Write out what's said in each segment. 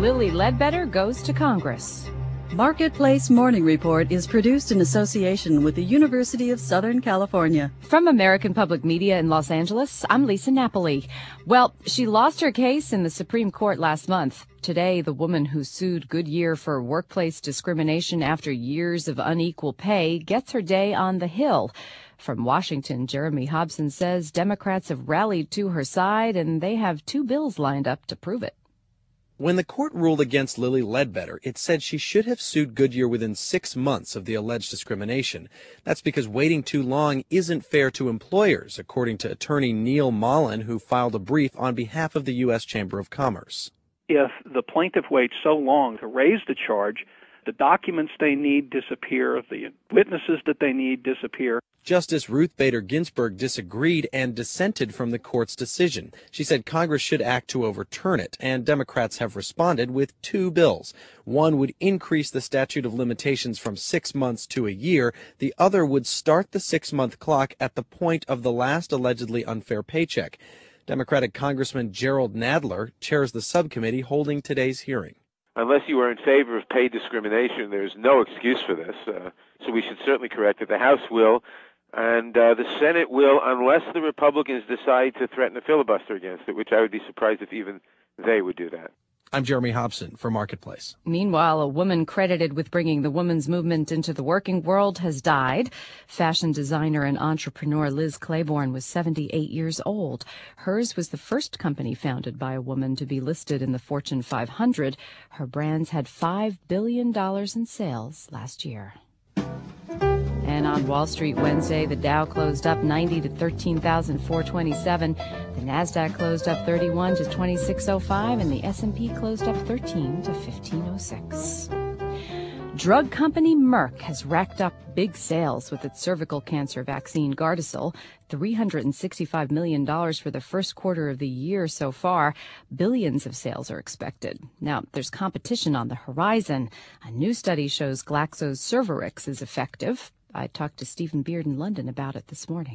Lilly Ledbetter goes to Congress. Marketplace Morning Report is produced in association with the University of Southern California. From American Public Media in Los Angeles, I'm Lisa Napoli. Well, she lost her case in the Supreme Court last month. Today, the woman who sued Goodyear for workplace discrimination after years of unequal pay gets her day on the Hill. From Washington, Jeremy Hobson says Democrats have rallied to her side, and they have 2 bills lined up to prove it. When the court ruled against Lilly Ledbetter, it said she should have sued Goodyear within 6 months of the alleged discrimination. That's because waiting too long isn't fair to employers, according to attorney Neil Mullen, who filed a brief on behalf of the U.S. Chamber of Commerce. If the plaintiff waits so long to raise the charge, the documents they need disappear, the witnesses that they need disappear. Justice Ruth Bader Ginsburg disagreed and dissented from the court's decision. She said Congress should act to overturn it, and Democrats have responded with 2 bills. One would increase the statute of limitations from 6 months to a year. The other would start the 6-month clock at the point of the last allegedly unfair paycheck. Democratic Congressman Gerald Nadler chairs the subcommittee holding today's hearing. Unless you are in favor of pay discrimination, there's no excuse for this. So we should certainly correct it. The House will, and the Senate will, unless the Republicans decide to threaten a filibuster against it, which I would be surprised if even they would do that. I'm Jeremy Hobson for Marketplace. Meanwhile, a woman credited with bringing the women's movement into the working world has died. Fashion designer and entrepreneur Liz Claiborne was 78 years old. Hers was the first company founded by a woman to be listed in the Fortune 500. Her brands had $5 billion in sales last year. And on Wall Street Wednesday, the Dow closed up 90 to 13,427. The Nasdaq closed up 31 to 2605, and the S&P closed up 13 to 1506. Drug company Merck has racked up big sales with its cervical cancer vaccine Gardasil, $365 million for the first quarter of the year so far. Billions of sales are expected. Now, there's competition on the horizon. A new study shows Glaxo's Cervarix is effective. I talked to Stephen Beard in London about it this morning.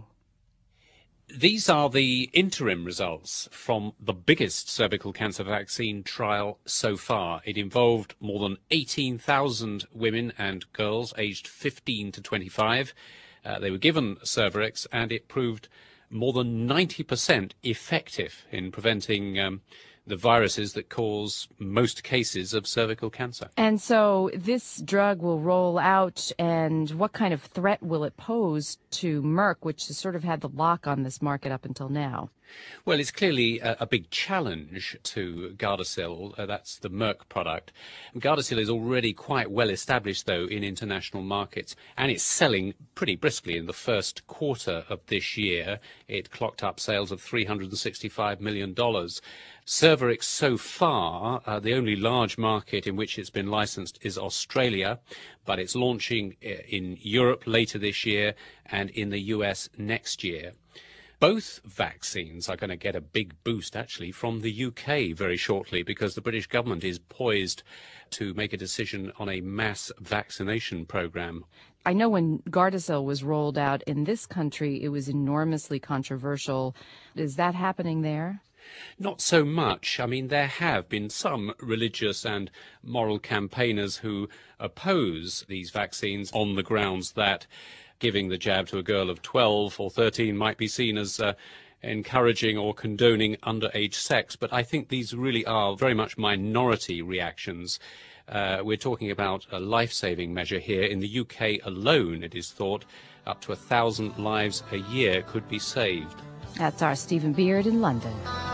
These are the interim results from the biggest cervical cancer vaccine trial so far. It involved more than 18,000 women and girls aged 15 to 25. They were given Cervarix, and it proved more than 90% effective in preventing the viruses that cause most cases of cervical cancer. And so this drug will roll out, and what kind of threat will it pose to Merck, which has sort of had the lock on this market up until now? Well, it's clearly a big challenge to Gardasil. That's the Merck product. Gardasil is already quite well established, though, in international markets, and it's selling pretty briskly. In the first quarter of this year, it clocked up sales of $365 million. Cervarix so far, the only large market in which it's been licensed is Australia, but it's launching in Europe later this year and in the US next year. Both vaccines are going to get a big boost, actually, from the UK very shortly, because the British government is poised to make a decision on a mass vaccination program. I know when Gardasil was rolled out in this country, it was enormously controversial. Is that happening there? Not so much. I mean, there have been some religious and moral campaigners who oppose these vaccines on the grounds that giving the jab to a girl of 12 or 13 might be seen as encouraging or condoning underage sex. But I think these really are very much minority reactions. We're talking about a life-saving measure here. In the UK alone, it is thought up to 1,000 lives a year could be saved. That's our Stephen Beard in London.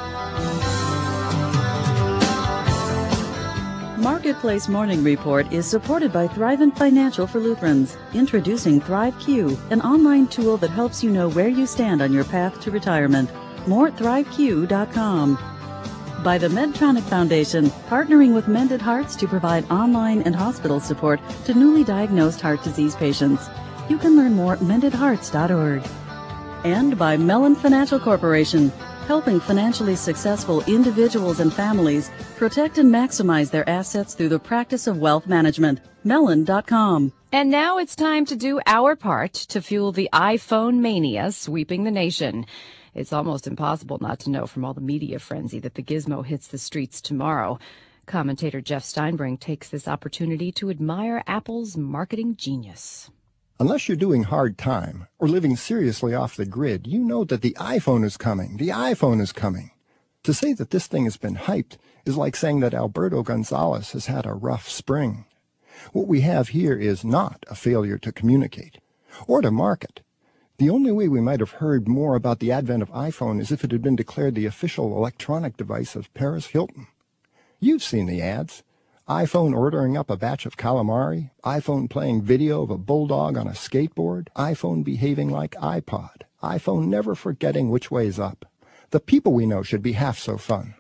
Marketplace Morning Report is supported by Thrivent Financial for Lutherans. Introducing ThriveQ, an online tool that helps you know where you stand on your path to retirement. More at ThriveQ.com. By the Medtronic Foundation, partnering with Mended Hearts to provide online and hospital support to newly diagnosed heart disease patients. You can learn more at mendedhearts.org. And by Mellon Financial Corporation, helping financially successful individuals and families protect and maximize their assets through the practice of wealth management. Mellon.com. And now it's time to do our part to fuel the iPhone mania sweeping the nation. It's almost impossible not to know from all the media frenzy that the gizmo hits the streets tomorrow. Commentator Jeff Steinbrink takes this opportunity to admire Apple's marketing genius. Unless you're doing hard time or living seriously off the grid, you know that the iPhone is coming. The iPhone is coming. To say that this thing has been hyped is like saying that Alberto Gonzalez has had a rough spring. What we have here is not a failure to communicate or to market. The only way we might have heard more about the advent of iPhone is if it had been declared the official electronic device of Paris Hilton. You've seen the ads. iPhone ordering up a batch of calamari, iPhone playing video of a bulldog on a skateboard, iPhone behaving like iPod, iPhone never forgetting which way's up. The people we know should be half so fun.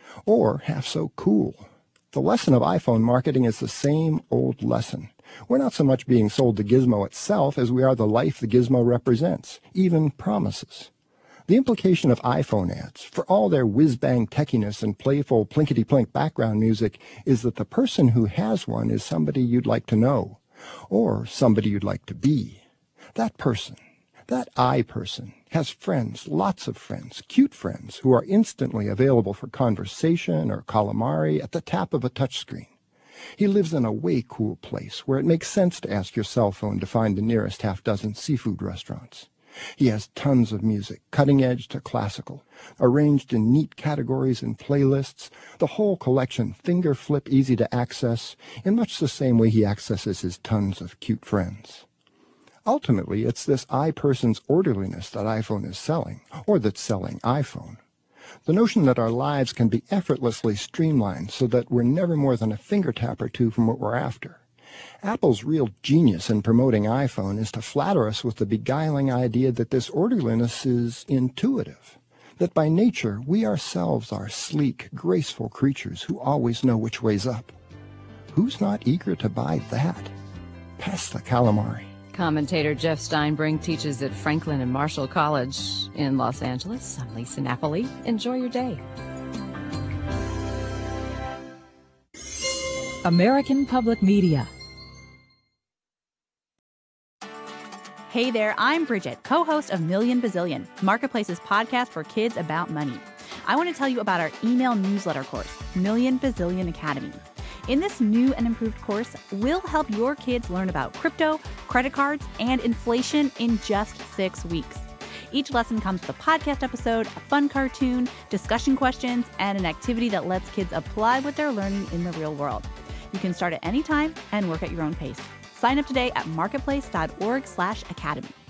Or half so cool. The lesson of iPhone marketing is the same old lesson. We're not so much being sold the gizmo itself as we are the life the gizmo represents, even promises. The implication of iPhone ads, for all their whiz-bang techiness and playful plinkety-plink background music, is that the person who has one is somebody you'd like to know, or somebody you'd like to be. That person, that I person, has friends, lots of friends, cute friends, who are instantly available for conversation or calamari at the tap of a touchscreen. He lives in a way cool place where it makes sense to ask your cell phone to find the nearest half-dozen seafood restaurants. He has tons of music, cutting edge to classical, arranged in neat categories and playlists, the whole collection finger flip easy to access, in much the same way he accesses his tons of cute friends. Ultimately, it's this I person's orderliness that iPhone is selling, or that's selling iPhone. The notion that our lives can be effortlessly streamlined so that we're never more than a finger tap or two from what we're after. Apple's real genius in promoting iPhone is to flatter us with the beguiling idea that this orderliness is intuitive, that by nature we ourselves are sleek, graceful creatures who always know which way's up. Who's not eager to buy that? Pass the calamari. Commentator Jeff Steinbrink teaches at Franklin and Marshall College in Los Angeles. I'm Lisa Napoli. Enjoy your day. American Public Media. Hey there, I'm Bridget, co-host of Million Bazillion, Marketplace's podcast for kids about money. I want to tell you about our email newsletter course, Million Bazillion Academy. In this new and improved course, we'll help your kids learn about crypto, credit cards, and inflation in just 6 weeks. Each lesson comes with a podcast episode, a fun cartoon, discussion questions, and an activity that lets kids apply what they're learning in the real world. You can start at any time and work at your own pace. Sign up today at marketplace.org/academy.